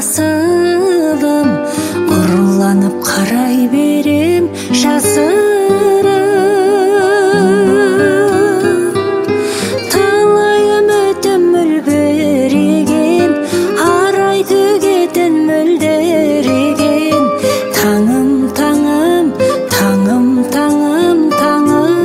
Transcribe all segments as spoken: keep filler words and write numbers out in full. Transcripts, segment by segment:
асылым, ұрланып қарай берем жасырып. Талай үмітім үлбіреген, арай төгетін мөлдіреген. Таңым, таңым, таңым, таңым, таңым.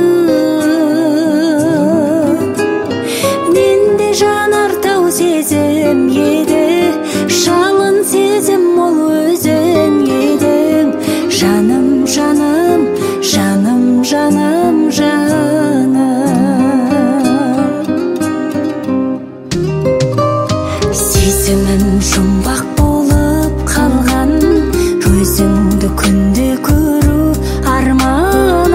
Менде жанартау сезім еді, жалын сезім ол өзің едің. Жаным, жаным, жаным, жаным, жаным. Сезімім жұмбақ болып қалған, өзіңді күнде көру арман,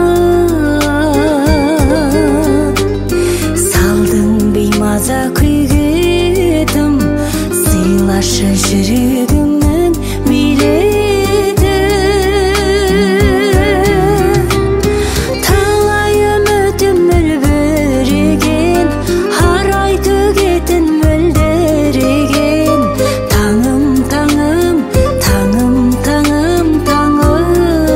арман. Салдың беймаза күйге тым, сыйлашы жүрегімнің билеті. Талай үмітім үлбіреген, арай төгетін мөлдіреген. Таңым, таңым, таңым, таңым, таңым.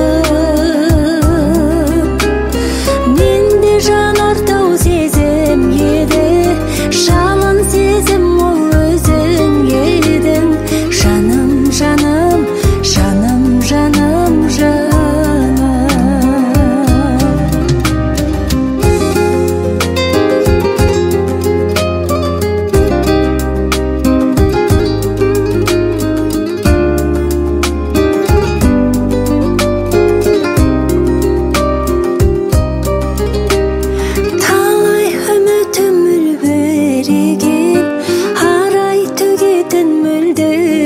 Менде жанартау сезім еді, жалын сезім ол өзің едің. Жаным, жаным, жаным, жаным, жаным. Талай үмітім үлбіреген, арай төгетін мөлдір